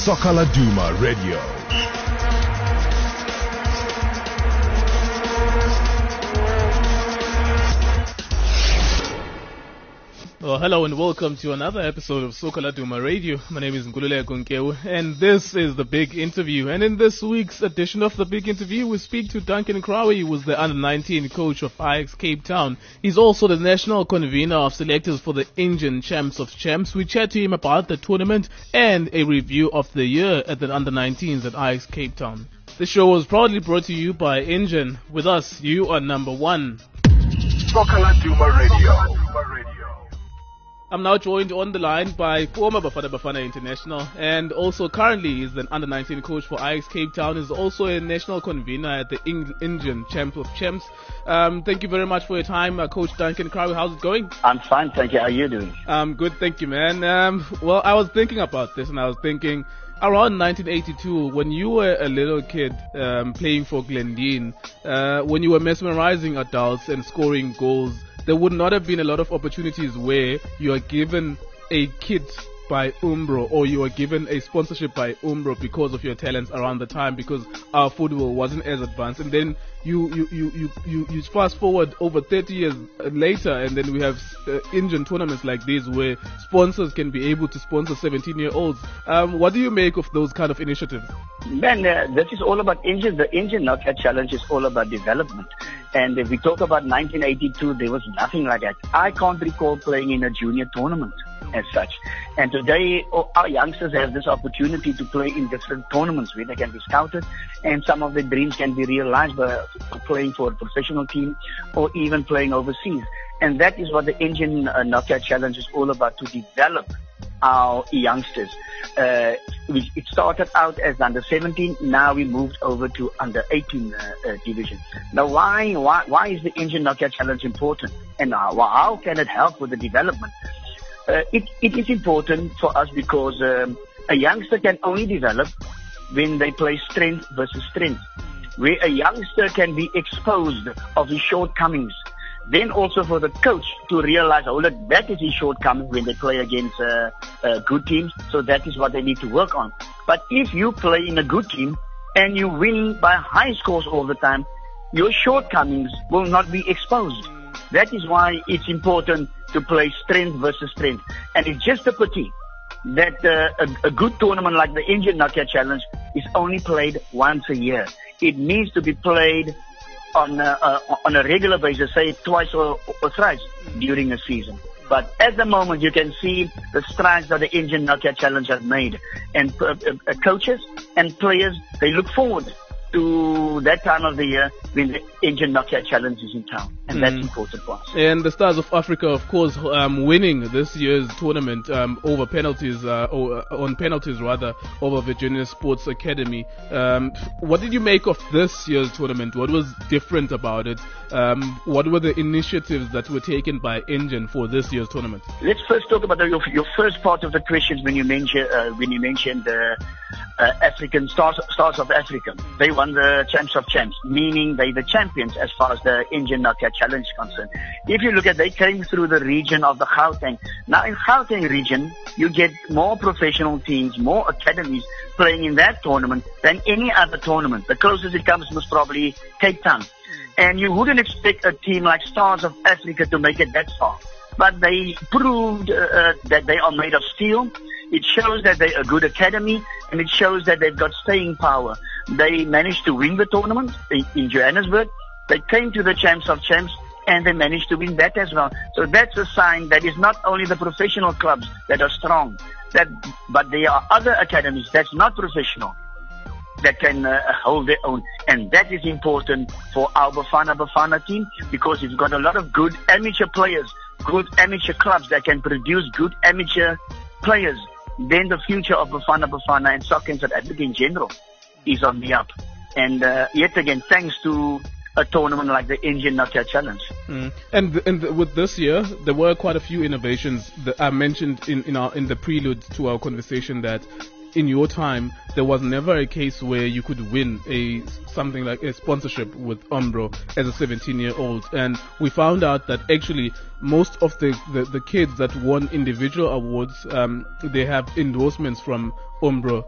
Sokala Duma Radio. Well, hello and welcome to another episode of Sokala Duma Radio. My name is Ngulule Gunkewu and this is The Big Interview. And in this week's edition of The Big Interview, we speak to Duncan Krawi, who was the Under-19 coach of Ajax Cape Town. He's also the national convener of selectors for the Indian Champs of Champs. We chat to him about the tournament and a review of the year at the Under-19s at Ajax Cape Town. The show was proudly brought to you by Engine. With us, you are number one. Sokala Duma Radio. I'm now joined on the line by former Bafana Bafana International and also currently is an Under-19 coach for Ajax Cape Town. Is also a national convener at the Indian Champs of Champs. Thank you very much for your time, Coach Duncan Krawi. How's it going? I'm fine, thank you. How are you doing? Good, thank you, man. Well, I was thinking about this and I was thinking around 1982, when you were a little kid playing for Glendine, when you were mesmerizing adults and scoring goals, there would not have been a lot of opportunities where you are given a kit by Umbro or you are given a sponsorship by Umbro because of your talents around the time, because our football wasn't as advanced. And then you fast forward over 30 years later, and then we have Indian tournaments like these where sponsors can be able to sponsor 17-year-olds. What do you make of those kind of initiatives? Man, this is all about Indian. The Indian Knockout Challenge is all about development. And if we talk about 1982, there was nothing like that. I can't recall playing in a junior tournament as such. And today, our youngsters have this opportunity to play in different tournaments where they can be scouted, and some of their dreams can be realized by playing for a professional team or even playing overseas. And that is what the Indian Knockout Challenge is all about, to develop our youngsters. It started out as under 17. Now we moved over to under 18 division. Now, why is the Indian Knockout Challenge important, and how can it help with the development? It is important for us because a youngster can only develop when they play strength versus strength, where a youngster can be exposed of his shortcomings. Then also for the coach to realize, that is his shortcoming when they play against good teams. So that is what they need to work on. But if you play in a good team and you win by high scores all the time, your shortcomings will not be exposed. That is why it's important to play strength versus strength. And it's just a pity that a good tournament like the Indian Knockout Challenge is only played once a year. It needs to be played on a regular basis, say twice or thrice during a season. But at the moment, you can see the strides that the Indian Knockout Challenge has made. And coaches and players, they look forward to that time of the year when the Indian Knockout Challenge is in town. And that's important for us. And the Stars of Africa, of course, winning this year's tournament over penalties, on penalties rather, over Virginia Sports Academy. What did you make of this year's tournament? What was different about it? What were the initiatives that were taken by Indian for this year's tournament? Let's first talk about your first part of the questions when you mentioned the African Stars of Africa. They won the Champs of Champs, meaning they're the champions as far as the Indian Knockout Challenge is concerned. If you look at, they came through the region of the Gauteng. Now in Gauteng region, you get more professional teams, more academies playing in that tournament than any other tournament. The closest it comes was probably Cape Town. And you wouldn't expect a team like Stars of Africa to make it that far. But they proved that they are made of steel. It shows that they're a good academy, and it shows that they've got staying power. They managed to win the tournament in Johannesburg. They came to the Champs of Champs, and they managed to win that as well. So that's a sign that it's not only the professional clubs that are strong, but there are other academies that's not professional that can hold their own. And that is important for our Bafana team, because it's got a lot of good amateur players, good amateur clubs that can produce good amateur players. Then the future of Bafana and soccer in South Africa in general is on the up. And yet again, thanks to a tournament like the Indian Knockout Challenge. And with this year, there were quite a few innovations that I mentioned in the prelude to our conversation, that in your time, there was never a case where you could win something like a sponsorship with Umbro as a 17-year-old. And we found out that actually most of the kids that won individual awards, they have endorsements from Umbro,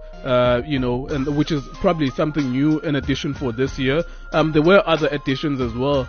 and which is probably something new in addition for this year. There were other additions as well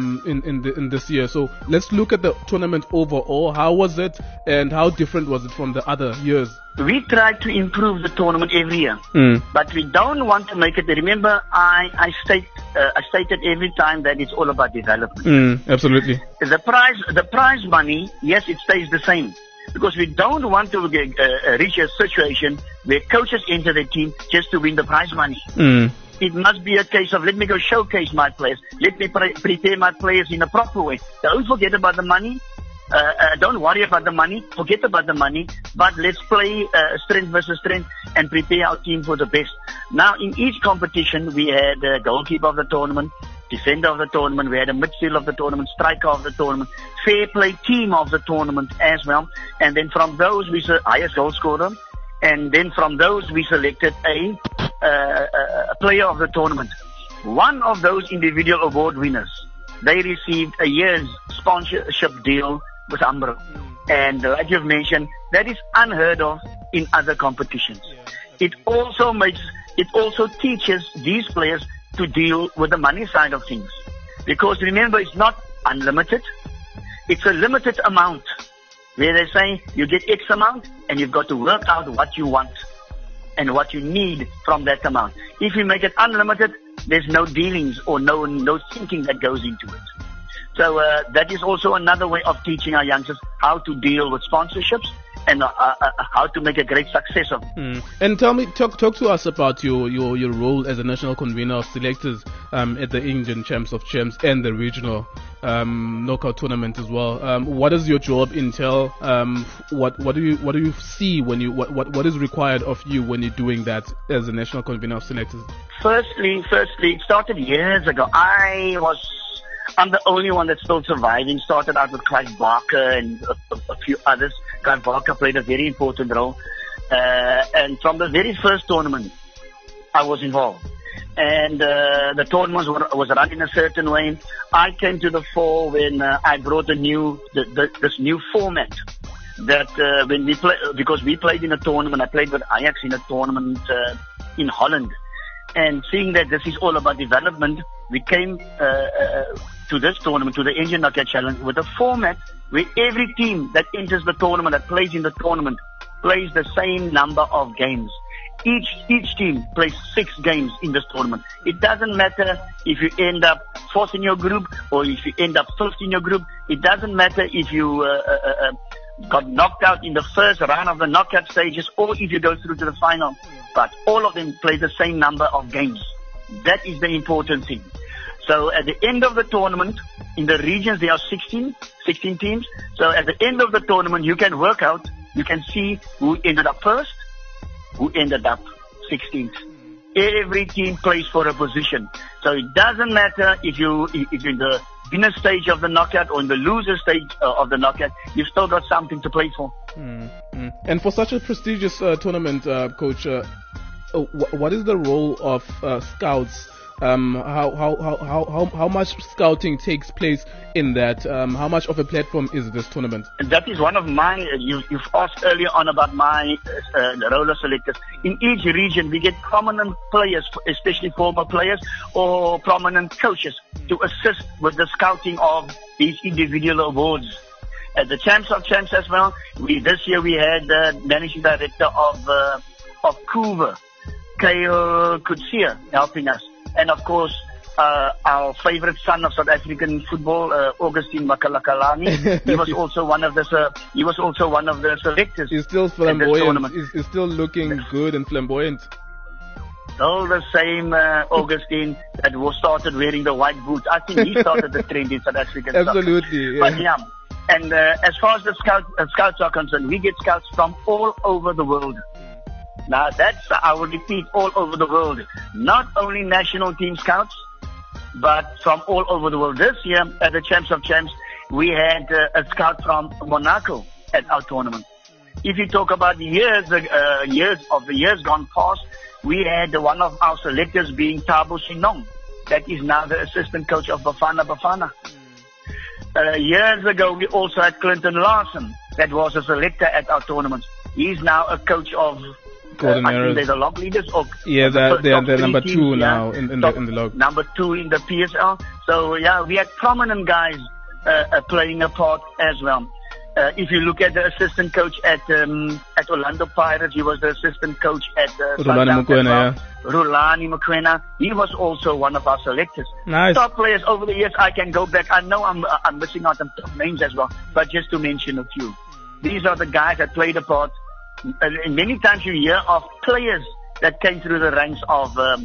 in this year. So let's look at the tournament overall. How was it, and how different was it from the other years? We try to improve the tournament every year, but we don't want to make it. Remember, I stated every time that it's all about development. Absolutely. The prize money, yes, it stays the same, because we don't want to reach a situation where coaches enter the team just to win the prize money. It must be a case of, let me go showcase my players. Let me prepare my players in a proper way. Don't forget about the money. Don't worry about the money. Forget about the money. But let's play strength versus strength and prepare our team for the best. Now, in each competition, we had a goalkeeper of the tournament, defender of the tournament, we had a midfielder of the tournament, striker of the tournament, fair play team of the tournament as well. And then from those, we said highest goal scorer. And then from those, we selected a player of the tournament. One of those individual award winners, they received a year's sponsorship deal with Umbro. And like you've mentioned, that is unheard of in other competitions. It also teaches these players to deal with the money side of things. Because remember, it's not unlimited. It's a limited amount, where they say you get X amount and you've got to work out what you want and what you need from that amount. If you make it unlimited, there's no dealings or no thinking that goes into it. So that is also another way of teaching our youngsters how to deal with sponsorships and how to make a great success of it. And talk to us about your role as a national convener of selectors at the Indian Champs of Champs and the regional knockout tournament as well. What does your job entail? What do you see when you what is required of you when you're doing that as a national convener of selectors? Firstly, it started years ago. I'm the only one that's still surviving. Started out with Clive Barker and a few others. Clive Barker played a very important role. And from the very first tournament, I was involved. And the tournament was run in a certain way. I came to the fore when I brought this new format. That when we play, because we played in a tournament, I played with Ajax in a tournament in Holland. And seeing that this is all about development, we came to this tournament, to the Indian Knockout Challenge, with a format where every team that enters the tournament, that plays in the tournament, plays the same number of games. Each team plays 6 games in this tournament. It doesn't matter if you end up 4th in your group or if you end up 5th in your group. It doesn't matter if you got knocked out in the first round of the knockout stages or if you go through to the final. But all of them play the same number of games. That is the important thing. So at the end of the tournament, in the regions, there are 16 teams. So at the end of the tournament, you can work out, you can see who ended up first, who ended up 16th. Every team plays for a position. So it doesn't matter if you're in the winner stage of the knockout or in the loser stage of the knockout, you've still got something to play for. And for such a prestigious tournament, Coach, what is the role of scouts? How much scouting takes place in that? How much of a platform is this tournament? That is one of my, you've asked earlier on about my role of selectors. In each region, we get prominent players, especially former players or prominent coaches, to assist with the scouting of these individual awards. At the Champs of Champs as well, this year we had the managing director of Couva, Kyle Kutsia, helping us. And of course, our favorite son of South African football, Augustine Makalakalani, he was also one of the selectors. He's still flamboyant. He's still looking good and flamboyant. All the same, Augustine that started wearing the white boots. I think he started the trend in South African Absolutely. But yeah. And as far as the scouts are concerned, we get scouts from all over the world. Now I will repeat, all over the world. Not only national team scouts, but from all over the world. This year at the Champs of Champs, we had a scout from Monaco at our tournament. If you talk about years gone past, we had one of our selectors being Thabo Sinong. That is now the assistant coach of Bafana Bafana. Years ago, we also had Clinton Larson. That was a selector at our tournaments. He's now a coach of, I think they're the log leaders. Yeah, they're number 2 now in the log. Number 2 in the PSL. So yeah, we had prominent guys playing a part as well. If you look at the assistant coach at Orlando Pirates, he was the assistant coach at Rulani Mokoena. Rulani Mokoena. He was also one of our selectors. Nice. Top players over the years, I can go back. I know I'm missing out on top names as well, but just to mention a few. These are the guys that played a part. Many times you hear of players that came through the ranks of the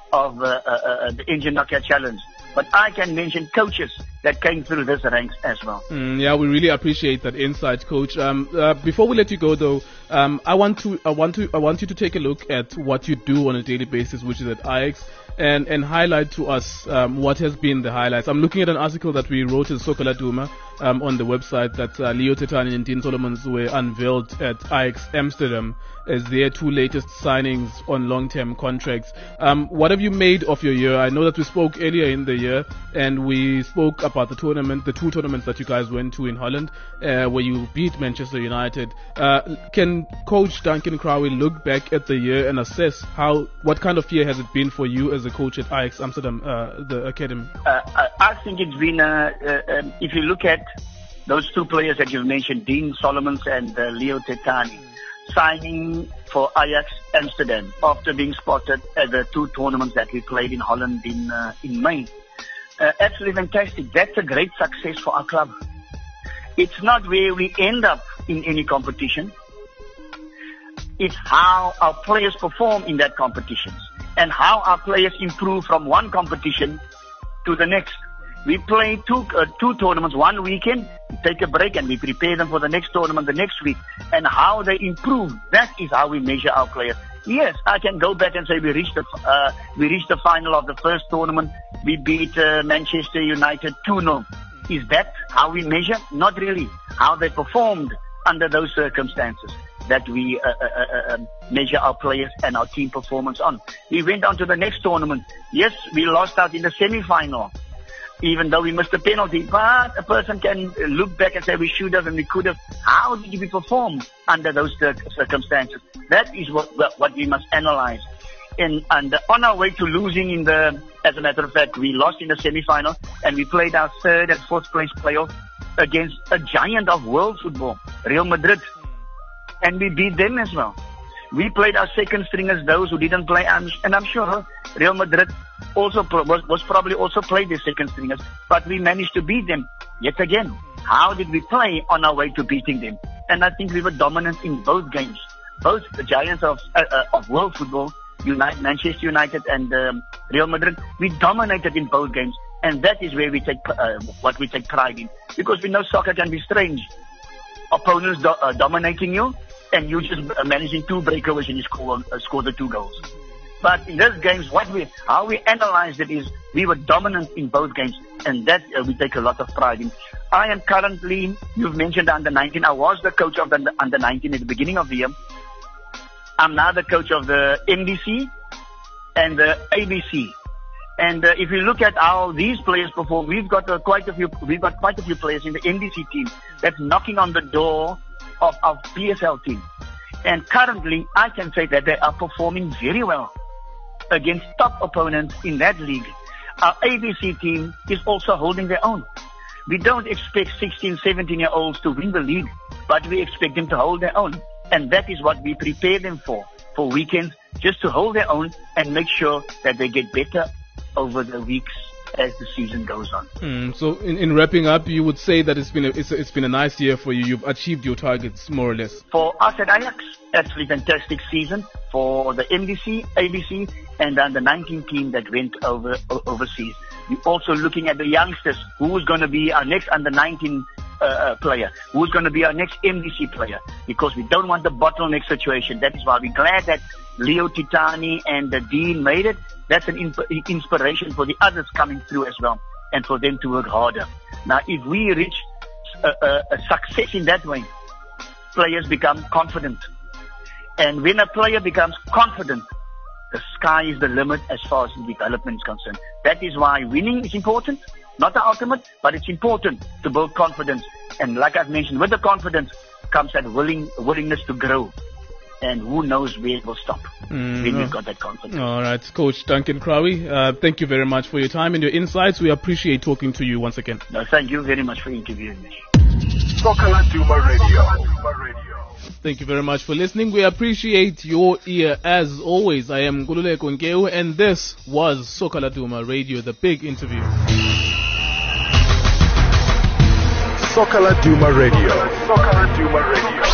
Indian Knockout Challenge. But I can mention coaches that came through this ranks as well. Yeah, we really appreciate that insight, Coach. Before we let you go, though, I want you to take a look at what you do on a daily basis, which is at Ajax, and highlight to us what has been the highlights. I'm looking at an article that we wrote in Soka Laduma on the website that Leo Tetani and Dean Solomons were unveiled at Ajax Amsterdam as their 2 latest signings on long-term contracts. What have you made of your year? I know that we spoke earlier in the year and we spoke about the 2 tournaments that you guys went to in Holland, where you beat Manchester United. Can Coach Duncan Crowley look back at the year and assess what kind of year has it been for you as a coach at Ajax Amsterdam, the academy? I think it's been, if you look at those 2 players that you've mentioned, Dean Solomons and Leo Tetani, signing for Ajax Amsterdam after being spotted at the 2 tournaments that we played in Holland in May. Absolutely fantastic. That's a great success for our club. It's not where we end up in any competition. It's how our players perform in that competition and how our players improve from one competition to the next. We play two tournaments one weekend, we take a break and we prepare them for the next tournament the next week. And how they improve, that is how we measure our players. Yes, I can go back and say we reached the final of the first tournament. We beat Manchester United 2-0. Is that how we measure? Not really. How they performed under those circumstances that we measure our players and our team performance on. We went on to the next tournament. Yes, we lost out in the semi-final, even though we missed a penalty. But a person can look back and say we should have and we could have. How did we perform under those circumstances? That is what we must analyze. And on our way to losing as a matter of fact, we lost in the semi-final and we played our 3rd and 4th place playoff against a giant of world football, Real Madrid. And we beat them as well. We played our second stringers, those who didn't play, and I'm sure Real Madrid also was probably also played their second stringers, but we managed to beat them yet again. How did we play on our way to beating them? And I think we were dominant in both games. Both the giants of world football, Manchester United and Real Madrid, we dominated in both games, and that is where we take what we take pride in, because we know soccer can be strange. Opponents dominating you, and you just managing 2 breakaways and you score the 2 goals. But in those games, how we analyzed it is we were dominant in both games, and that we take a lot of pride in. I am currently, you've mentioned the under-19. I was the coach of the under-19 at the beginning of the year. I'm now the coach of the MDC and the ABC. And if you look at how these players perform, we've got quite a few players in the MDC team that's knocking on the door of our PSL team. And currently, I can say that they are performing very well against top opponents in that league. Our ABC team is also holding their own. We don't expect 16, 17-year-olds to win the league, but we expect them to hold their own. And that is what we prepare them for weekends, just to hold their own and make sure that they get better over the weeks as the season goes on. So in wrapping up, you would say that it's been a nice year for you. You've achieved your targets more or less. For us at Ajax, absolutely fantastic season. For the MDC, ABC, and then the 19 team that went overseas. We're also looking at the youngsters. Who's going to be our next under 19 player? Who's going to be our next MDC player? Because we don't want the bottleneck situation. That is why we're glad that Leo Tetani and the Dean made it. That's an inspiration for the others coming through as well, and for them to work harder. Now, if we reach a success in that way, players become confident. And when a player becomes confident, the sky is the limit as far as development is concerned. That is why winning is important, not the ultimate, but it's important to build confidence. And like I've mentioned, with the confidence comes that willingness to grow. And who knows where it will stop when you've got that confidence. All right, Coach Duncan Krawie, thank you very much for your time and your insights. We appreciate talking to you once again. No, thank you very much for interviewing me. Soccer Laduma Radio. Thank you very much for listening. We appreciate your ear as always. I am Gulule Konkeu, and this was Soccer Laduma Radio, the big interview. Soccer Laduma Radio. Soccer Laduma Radio.